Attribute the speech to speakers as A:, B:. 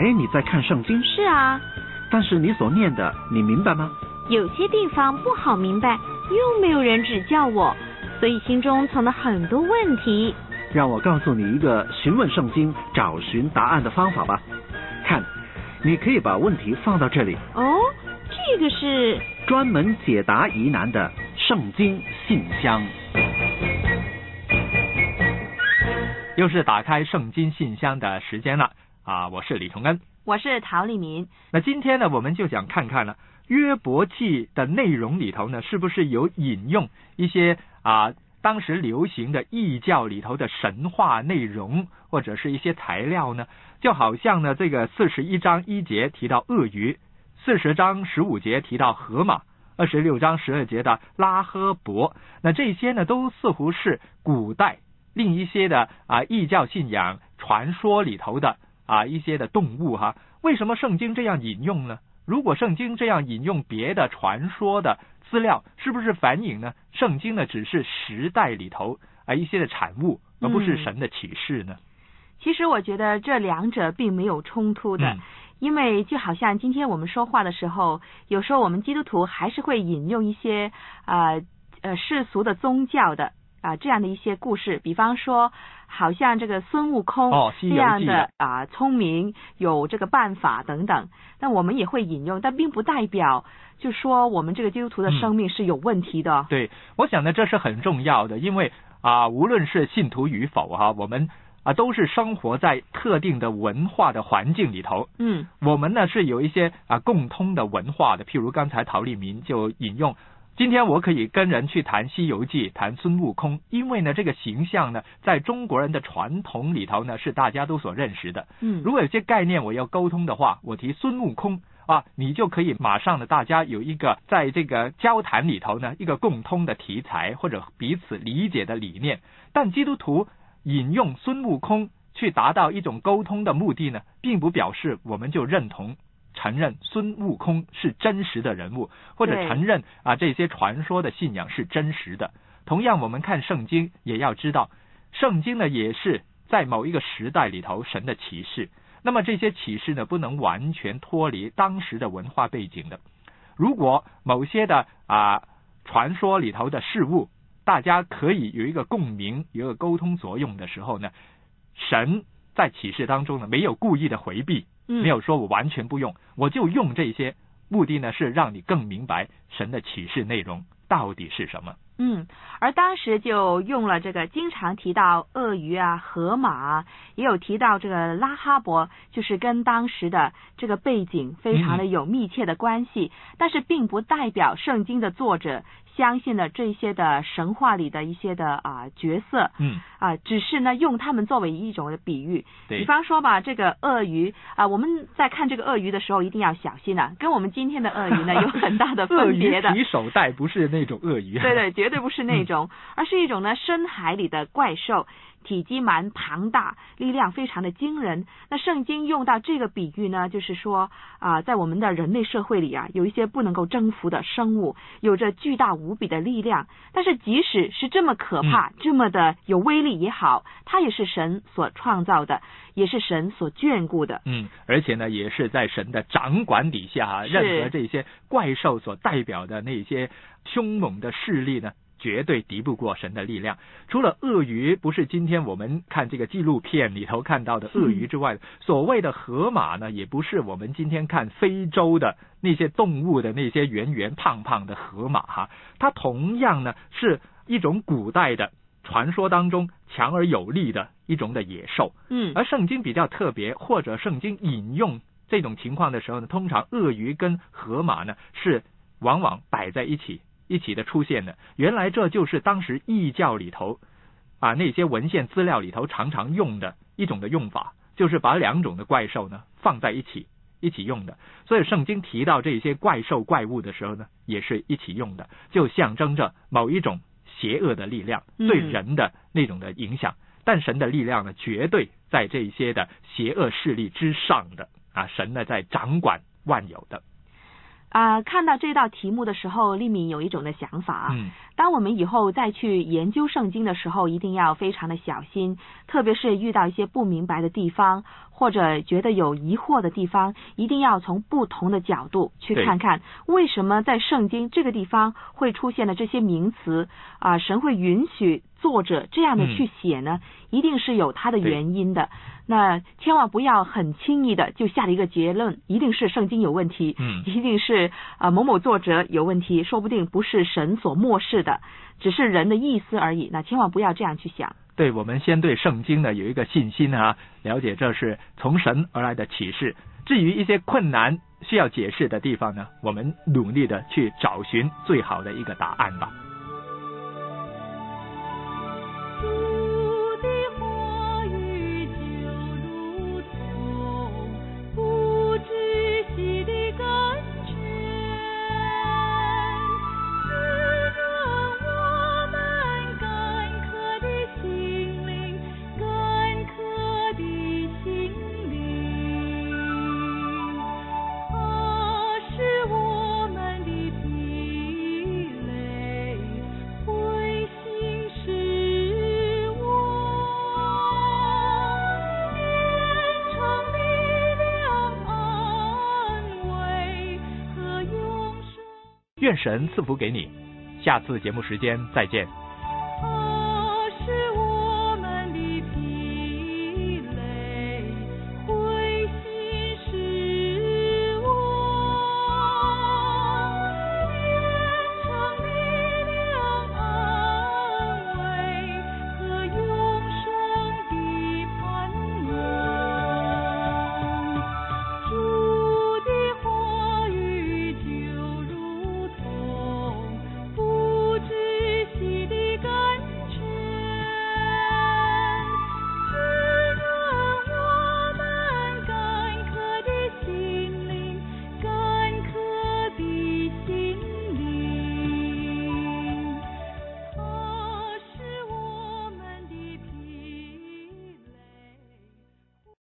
A: 为你在看圣经。
B: 是啊。
A: 但是你所念的，你明白吗？
B: 有些地方不好明白，又没有人指教我，所以心中存了很多问题。
A: 让我告诉你一个询问圣经、找寻答案的方法吧。看，你可以把问题放到这里。
B: 哦，这个是
A: 专门解答疑难的圣经信箱。
C: 又是打开圣经信箱的时间了啊！我是李崇恩，
B: 我是陶丽民。
C: 那今天呢，我们就想看看呢，约伯记的内容里头呢，是不是有引用一些当时流行的异教里头的神话内容，或者是一些材料呢？就好像呢，这个41章1节提到鳄鱼，40章15节提到河马，26章12节的拉呵伯，那这些呢，都似乎是古代另一些的异教信仰传说里头的一些的动物哈。为什么圣经这样引用呢？如果圣经这样引用别的传说的资料，是不是反映呢圣经呢只是时代里头一些的产物，而不是神的启示呢？
B: 其实我觉得这两者并没有冲突的，因为就好像今天我们说话的时候，有时候我们基督徒还是会引用一些世俗的宗教的这样的一些故事，比方说好像这个孙悟空这样的聪明有这个办法等等，但我们也会引用，但并不代表就说我们这个基督徒的生命是有问题的。
C: 对，我想呢这是很重要的，因为无论是信徒与否我们都是生活在特定的文化的环境里头。我们呢是有一些共通的文化的，譬如刚才陶丽民就引用，今天我可以跟人去谈西游记，谈孙悟空，因为呢这个形象呢在中国人的传统里头呢是大家都所认识的。如果有些概念我要沟通的话，我提孙悟空你就可以马上呢大家有一个在这个交谈里头呢一个共通的题材或者彼此理解的理念。但基督徒引用孙悟空去达到一种沟通的目的呢，并不表示我们就承认孙悟空是真实的人物，或者承认这些传说的信仰是真实的。同样我们看圣经也要知道，圣经呢也是在某一个时代里头神的启示，那么这些启示呢不能完全脱离当时的文化背景的。如果某些的传说里头的事物大家可以有一个共鸣，有一个沟通作用的时候呢，神在启示当中呢没有故意的回避，没有说我完全不用，我就用这些，目的呢是让你更明白神的启示内容到底是什么。
B: 而当时就用了这个经常提到鳄鱼河马也有提到这个拉哈伯，就是跟当时的这个背景非常的有密切的关系，但是并不代表圣经的作者相信了这些的神话里的一些的角色，只是呢用他们作为一种的比喻。比方说吧，这个鳄鱼我们在看这个鳄鱼的时候一定要小心跟我们今天的鳄鱼呢有很大的分别的。
C: 鳄鱼提手袋不是那种鳄鱼，
B: 对，绝对不是那种，而是一种呢深海里的怪兽，体积蛮庞大，力量非常的惊人。那圣经用到这个比喻呢，就是说在我们的人类社会里有一些不能够征服的生物，有着巨大无比的力量，但是即使是这么可怕，这么的有威力也好，它也是神所创造的，也是神所眷顾的。
C: 而且呢也是在神的掌管底下任何这些怪兽所代表的那些凶猛的势力呢绝对敌不过神的力量。除了鳄鱼不是今天我们看这个纪录片里头看到的鳄鱼之外，所谓的河马呢也不是我们今天看非洲的那些动物的那些圆圆胖胖的河马它同样呢是一种古代的传说当中强而有力的一种的野兽。而圣经比较特别，或者圣经引用这种情况的时候呢，通常鳄鱼跟河马呢是往往摆在一起的出现的。原来这就是当时异教里头那些文献资料里头常常用的一种的用法，就是把两种的怪兽呢放在一起用的。所以圣经提到这些怪兽怪物的时候呢也是一起用的，就象征着某一种邪恶的力量对人的那种的影响。但神的力量呢绝对在这些的邪恶势力之上的神呢在掌管万有的。
B: 看到这道题目的时候，利敏有一种的想法啊。当我们以后再去研究圣经的时候，一定要非常的小心，特别是遇到一些不明白的地方，或者觉得有疑惑的地方，一定要从不同的角度去看看，为什么在圣经这个地方会出现的这些名词神会允许作者这样的去写呢？一定是有它的原因的。那千万不要很轻易的就下了一个结论，一定是圣经有问题，一定是某某作者有问题，说不定不是神所漠视的，只是人的意思而已。那千万不要这样去想。
C: 对，我们先对圣经呢有一个信心了解这是从神而来的启示。至于一些困难需要解释的地方呢，我们努力的去找寻最好的一个答案吧。愿神赐福给你，下次节目时间再见。